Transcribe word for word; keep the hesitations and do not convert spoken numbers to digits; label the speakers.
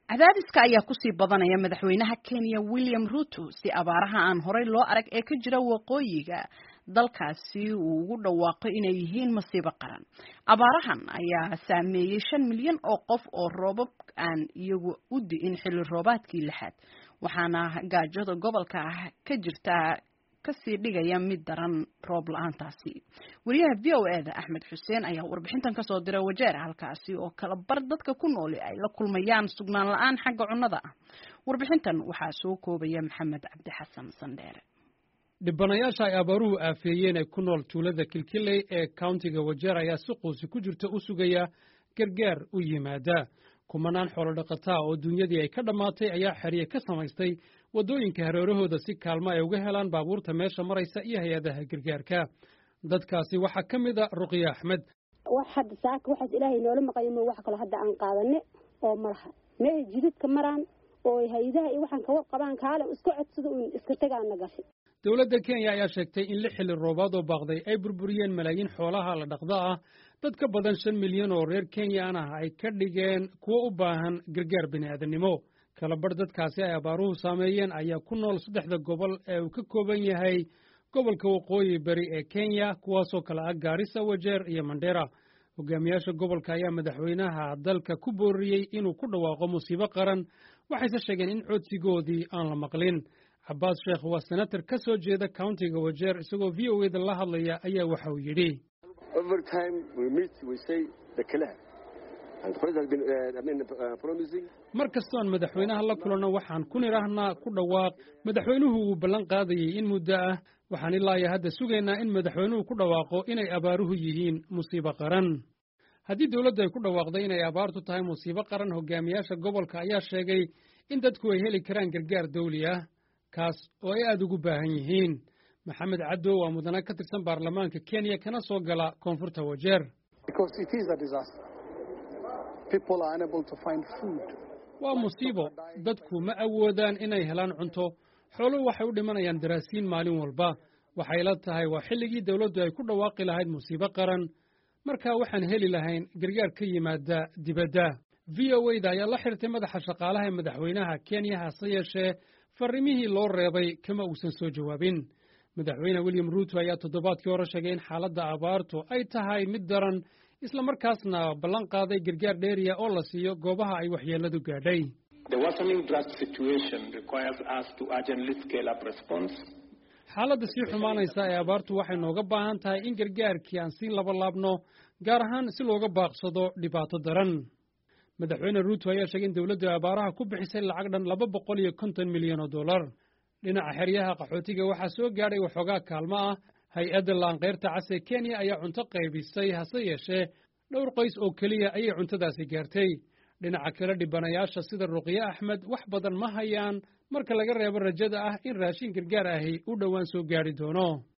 Speaker 1: cadaadiska ayaa kusii badanaya madaxweynaha Kenya William Ruto si abaaraha aan horey loo arag ee ka jira waqooyiga dalkaasi uu ugu dhawaaqo inay yihiin masiibo qaran. Abaarahan ayaa saameeyay shan milyan oo qof oo roobab aan iyagu u di'in xilli roobaadkii lixaad, waxaana gaajada gobolka ka jirta kasii dhigaya mid daran roob la'aantaasi. Wariyaha V O A da Axmed Xuseen ayaa warbixintan ka soo diray Wajeer, halkaasi oo kala bar dadka ku nool ay la kulmayaan sugnaan la'aan xagga cunnada ah. Warbixintan waxaa soo koobaya Maxamed Cabdi Xasan Sandheere.
Speaker 2: Dhibanayaasha ay abaaruhu aafeeyeen ee ku nool tuulada Kilkiley ee countiga Wajeer ayaa si quusi ku jirta u sugaya gargaar u yimaada. kumanaan xoolo dhaqataa oo dunyadii ay ka dhamaatay ayaa xiriye ka samaystay wadooyinka hareerahooda si kaalmo ay uga helaan baabuurta meesha maraysa iyo hay'adaha gargaarka. dadkaasi waxaa ka mid ah Ruqiya Axmed.
Speaker 3: wax hadda saaka waxaas ilaahay noola maqaymo wax kale hadda aan qaadanay oo malaha meel jidadka maraan oo hay'adaha iyo waxaan ka warqabaan kaale isku codsado in iska tagaana gashay.
Speaker 2: dowladda Kenya ayaa sheegtay in lix xilli roobaad oo baaqday ay burburiyeen malaayiin xoolaha la dhaqda ah, dad ka badan shan milyan oo reer Kenyaan ah ay ka dhigeen kuwo u baahan gargaar bini'aadanimo. kala bar dadkaasi ay abaaruhu saameeyeen ayaa ku nool saddexda gobol ee uu ka kooban yahay gobolka waqooyi bari ee Kenya, kuwaasoo kala ah Garissa, Wajeer iyo Mandera. hogaamiyaasha gobolka ayaa madaxweynaha dalka ku booriyey inuu ku dhawaaqo musiibo qaran, waxayse sheegeen in codsigoodii aan la maqlin. Cabbaas Sheekh waa senator ka soo jeeda countiga Wajeer, isagoo V O A da la hadlaya ayaa waxa uu yidhi
Speaker 4: Every time we meet, we say the killer. And the president has been, uh, I mean, uh, promising.
Speaker 2: mar kastoon madaxweynaha la kulanno waxaan ku nidhaahnaa ku dhawaaq. madaxweynuhu wuu ballan qaadayey in muddo ah, waxaan ilaa iyo hadda sugaynaa in madaxweynuhu ku dhawaaqo inay abaaruhu yihiin musiibo qaran. haddii dowladdu ay ku dhawaaqday inay abaartu tahay musiibo qaran, hogaamiyaasha gobolka ayaa sheegay in dadku ay heli karaan gargaar dawli ah, kaas oo ay aad ugu baahan yihiin. Maxamed Caddo waa mudane ka tirsan baarlamaanka Kenya kana soo gala koonfurta Wajeer.
Speaker 5: Because it is a disaster. People are unable to find food.
Speaker 2: waa musiibo, dadku ma awoodaan inay helaan cunto, xooluhu waxay u dhimanayaan daraasiin maalin walba. waxay la tahay waa xilligii dawladdu ay ku dhawaaqi lahayd musiibo qaran, markaa waxaan heli lahayn gargaar ka yimaada dibadda. V O A da ayaa la xirtay madaxa shaqaalaha ee madaxweynaha Kenya, hase yeeshee farrimihii loo reebay kama uusan soo jawaabin. madaxweyne William Ruto ayaa toddobaadkii hore sheegay in xaaladda abaartu ay tahay mid daran, isla markaasna ballan qaaday gargaar dheeriya oo la siiyo goobaha ay waxyeelladu gaadhay.
Speaker 6: The worsening drought situation requires us to urgently scale up response.
Speaker 2: xaaladda sii xumaanaysa ee abaartu waxay nooga baahan tahay in gargaarkii aan sii labalaabno, gaar ahaan si looga baaqsado dhibaato daran. madaxweyne Ruto ayaa sheegay in dowladdu abaaraha ku bixisay lacag dhan laba boqol iyo konton milyan oo dollar. dhinaca xeryaha qaxootiga waxaa soo gaadhay waxoogaa kaalmo ah. hay-adda laanqeyrta cas ee Kenya ayaa cunto qaybisay, hase yeeshee dhowr qoys oo keliya ayay cuntadaasi gaartay. dhinaca kale, dhibanayaasha sida Ruqiya Axmed wax badan ma hayaan marka laga reebo rajada ah in raashin gargaar ahi u dhowaan soo gaadhi doono.